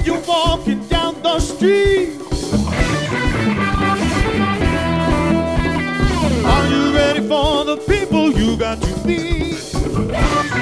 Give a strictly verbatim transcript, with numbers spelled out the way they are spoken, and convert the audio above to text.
you're walking down the street. Are you ready for the people you got to meet?